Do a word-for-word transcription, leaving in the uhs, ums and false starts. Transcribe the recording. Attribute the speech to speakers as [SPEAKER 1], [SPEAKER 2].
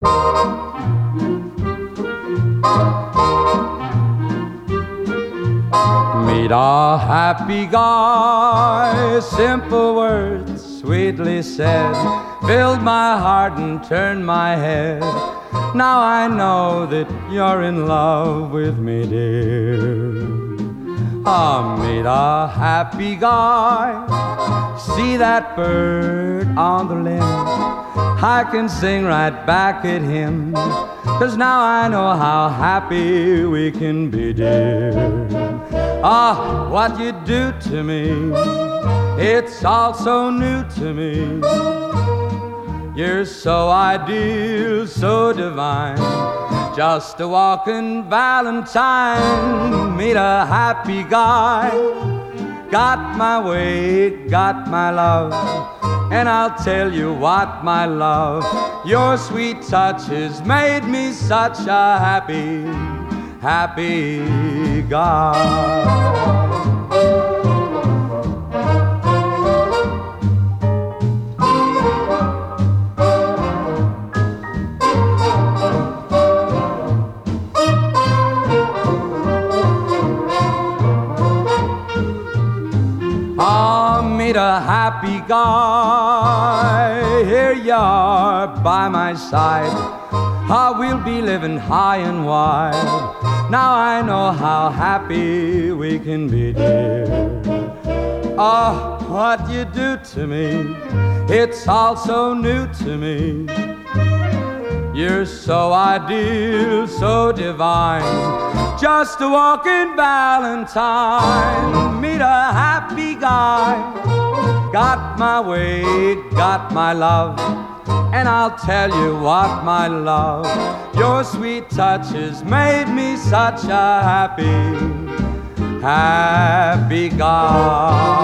[SPEAKER 1] Meet a happy guy, simple words sweetly said, filled my heart and turned my head. Now I know that you're in love with me, dear. Ah, meet a happy guy, see that bird on the limb. I can sing right back at him, 'cause now I know how happy we can be, dear. Ah, what you do to me, it's all so new to me. You're so ideal, so divine, just a walking valentine. Meet a happy guy, got my way, got my love. And I'll tell you what, my love, your sweet touch has made me such a happy, happy guy. A happy guy, here you are by my side. Ah, we'll be living high and wide. Now I know how happy we can be, dear. Ah, what you do to me, it's all so new to me. You're so ideal, so divine, just a walking valentine. Meet a happy guy, got my way, got my love. And I'll tell you what, my love, your sweet touch has made me such a happy, happy guy.